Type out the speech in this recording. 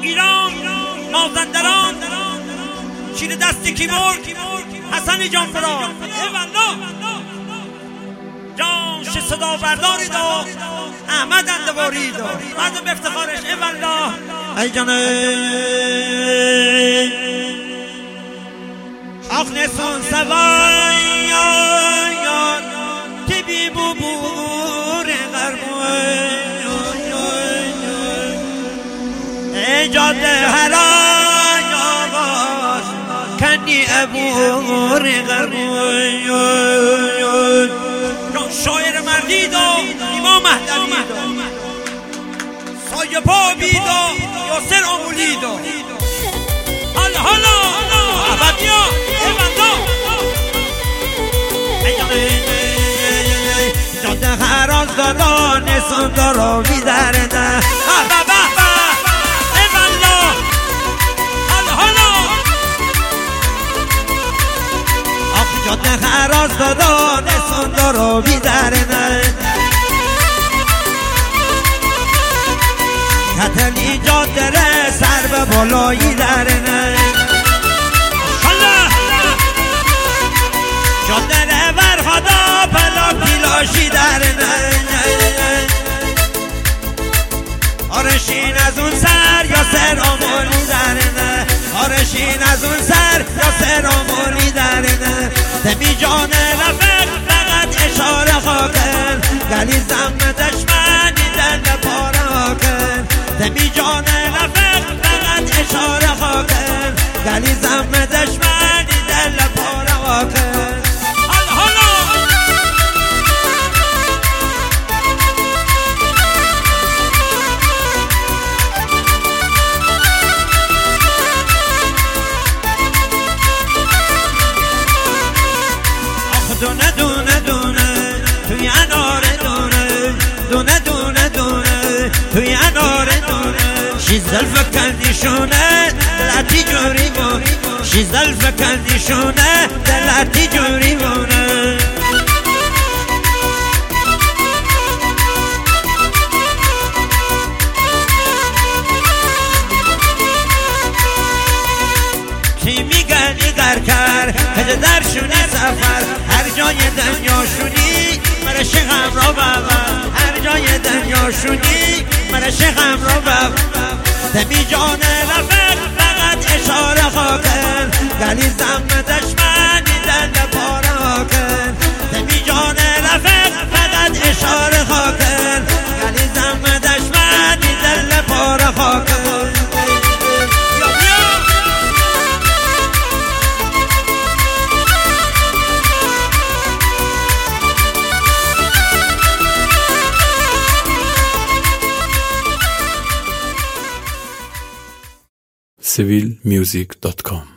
ایران مازندران شیر دستی کی مرد حسن جان فرار جان ش صدا برداری دا احمد اندواری دا مردم به افتخارش ایوالله ای جان آخ نسون سوای تبی ببور غرموی ای جاده هرای آواز کنی ابور غرموی شاعر مردی دا امام مهدوی دا سایه پا بی دا یاسر آمولی دا حالا عبدیا جاده خراز دادا نسون دارا بیدرده جاده خراز دادا نسون دارا بیدرده کتلی جاده ره سر به بالایی درنه جاده ره ورخدا پلا پیلاشی درنه آرشین از اون سر یا سر آمولی درنه آرشین از اون سر یا سر آمولی درنه دمی جان رفت فقط اشاره خاکن گلی زم دشمنی دل پارا کن دمی جان رفت فقط اشاره خاکن گلی زم دشمنی دل پارا کن دونه دونه دونه توی اناره دونه دونه دونه توی اناره دونه شیزل کندیشونه دلتی جوری مونه شیزل کندیشونه دلتی جوری مونه کی میگه نگر کرد هده درشونی سفر هر جای دنیا شونی مرا شغم را ببر هر جای دنیا شونی مرا شغم را ببر دمی جان رفت فقط اشاره خاکن گلی زم دشمنی دل پارا کن دمی جان رفت فقط اشاره خاکن گلی زم دشمنی دل پارا خاکن civilmusic.com